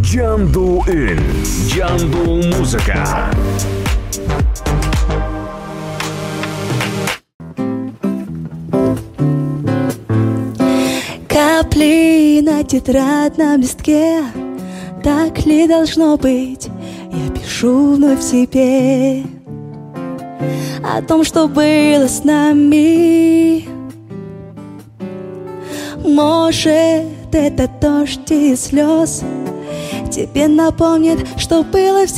Жанду үн, Жанду музыка. Капли на тетрадном листке, так ли должно быть? Я пишу вновь тебе о том, что было с нами. Может, это дождь и слез тебе напомнит, что было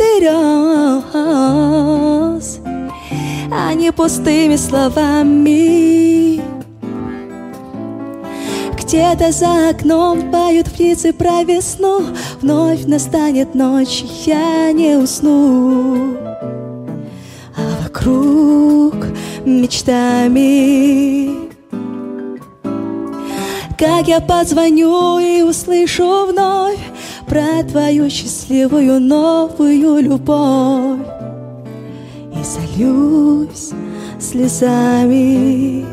всерьез, а не пустыми словами. Где-то за окном поют птицы про весну. Вновь настанет ночь, я не усну, а вокруг мечтами. Как я позвоню и услышу вновь про твою счастливую новую любовь и зальюсь слезами.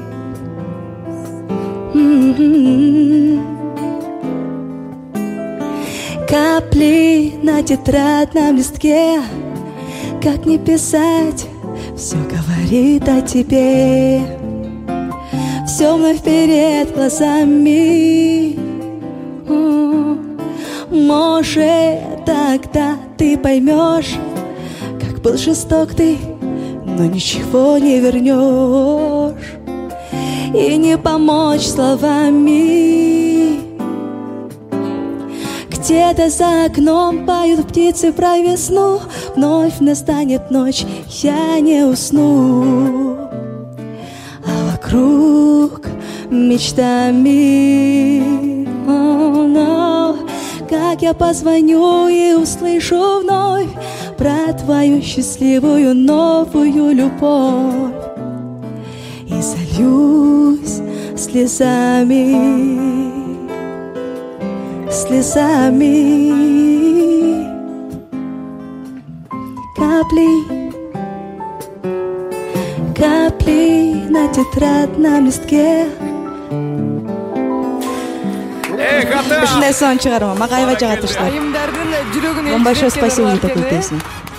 Капли на тетрадном листке, как не писать, все говорит о тебе. Все вновь перед глазами. Может, тогда ты поймешь, как был жесток ты, но ничего не вернешь. И не помочь словами. Где-то за окном поют птицы про весну. Вновь настанет ночь, я не усну, а вокруг мечтами. Oh, no. Как я позвоню и услышу вновь про твою счастливую новую любовь и зальюсь слезами, слезами. Капли, капли на тетрадном листке. Ушундай сон чыгарма, Макаева жагатыштар. Вам большое спасибо за такую песню.